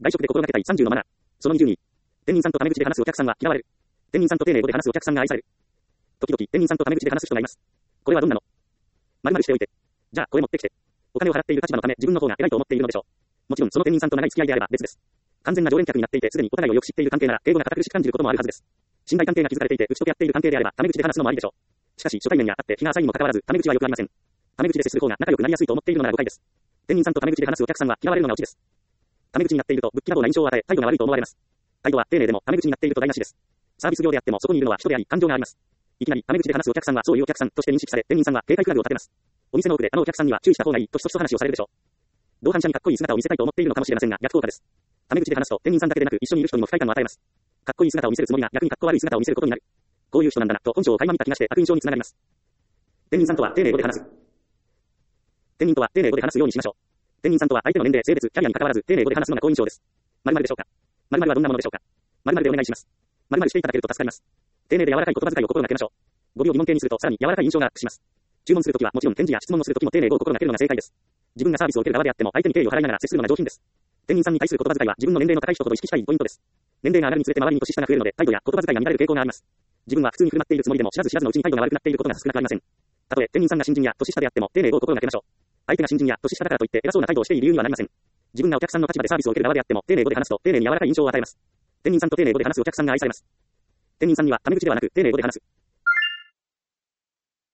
外食で心がけたい30のマナー。その22。店員さんとタメ口で話すお客さんは嫌われる。店員さんと丁寧語で話すお客さんが愛される。時々、店員さんとタメ口で話す人がいます。これはどんなの？〇〇しておいて。じゃあ、これ持ってきて。お金を払っている立場のため、自分の方が偉いと思っているのでしょう。もちろん、その店員さんと長い付き合いであれば別です。完全な常連客になっていて、すでにお互いをよく知っている関係なら、敬語が堅苦しく感じることもあるはずです。信頼関係が築かれていて、打ち解け合っている関係であれば、タメ口で話すのもありでしょう。しかし、初対面にあって日が浅いにもかかわらず、タメ口はよくありません。タメ口で接する方が仲良くなりやすいと思っているのなら誤解です。店員さんとタメ口で話すお客さんは嫌われるのがオチです。タメ口になっていると、ぶっきらぼうな印象を与え、態度が悪いと思われます。態度は丁寧でもタメ口になっていると台無しです。サービス業であってもそこにいるのは人であり、感情があります。いきなりタメ口で話すお客さんはそういうお客さんとして認識され、店員さんは警戒フラグを立てます。お店の奥でお客さんには注意した方がいいとひそひそ話をされるでしょう。同伴者にかっこいい姿を見せたいと思っているのかもしれませんが、逆効果です。タメ口で話すと、店員さんだけでなく一緒にいる人にも不快感を与えます。かっこいい姿を見せるつもりが逆にかっこ悪い姿を見せることになる。こういう人なんだなと本性を垣間見た気がして悪印象につながります。店員さんとは丁寧語で話す。店員とは丁寧語で話すようにしましょう。店員さんとは相手の年齢、性別、キャリアに関わらず丁寧語で話すのが好印象です。〇〇でしょうか。〇〇はどんなものでしょうか。〇〇でお願いします。〇〇していただけると助かります。丁寧で柔らかい言葉遣いを心がけましょう。語尾を疑問形にするとさらに柔らかい印象がアップします。注文するときはもちろん返事や質問をするときも丁寧語を心がけるのが正解です。自分がサービスを受ける側であっても相手に敬意を払いながら接するのが上品です。店員さんに対する言葉遣いは自分の年齢の高い人ほど意識したいポイントです。年齢が上がるにつれて周りに年下が増えるので態度や言葉遣いが乱れる傾向があります。自分は普通に振る舞っているつもりでも知らず知らずのうちに態度が悪くなっていることが少なくありません。たとえ店員さんが新人や年下であっても丁寧語を心がけましょう。相手が新人や年下だからといって偉そうな態度をしている理由にはなりません。自分がお客さんの立場でサービスを受ける側であっても丁寧語で話すと丁寧に柔らかい印象を与えます。店員さんと丁寧語で話すお客さんが愛されます。店員さんにはタメ口ではなく丁寧語で話す。